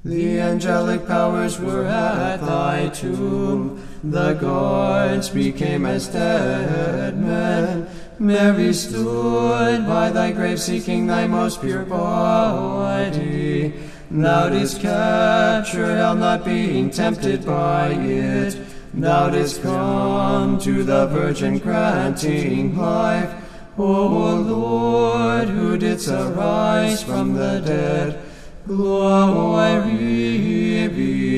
The angelic powers were at thy tomb, the guards became as dead men. Mary stood by thy grave seeking thy most pure body. Thou didst capture hell, not being tempted by it. Thou didst come to the Virgin granting life. O Lord, who didst arise from the dead, glory be